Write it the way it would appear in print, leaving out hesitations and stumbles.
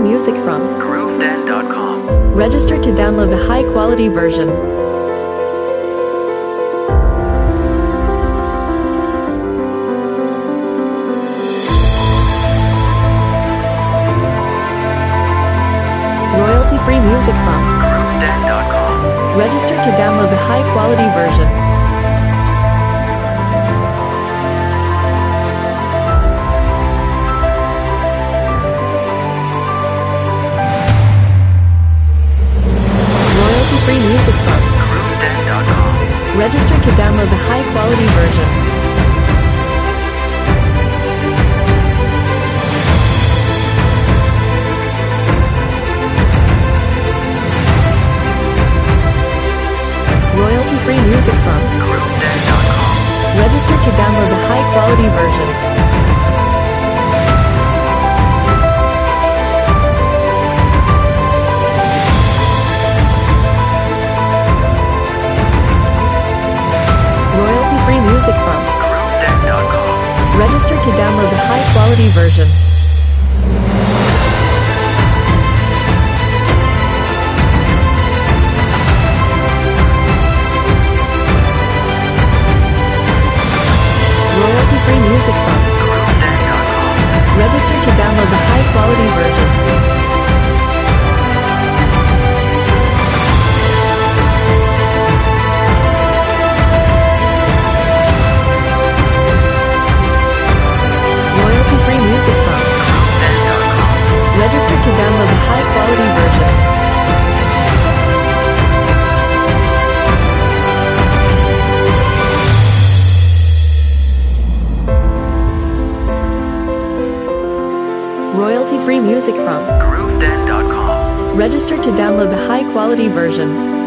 music from GrooveDen.com. Register to download the high-quality version. Royalty-free music from GrooveDen.com. Register to download the high-quality version. Royalty-free music from GrooveDen.com. Register to download the high-quality version. Royalty-free music from GrooveDen.com. Register to download the high-quality version. Royalty-free music from GrooveDen.com. Register to download the high-quality version. Royalty-free music from GrooveDen.com. Register to download the high-quality version. Royalty-free music from GrooveDen.com. Register to download the high-quality version. Royalty-free music from GrooveDen.com. Register to download the high-quality version.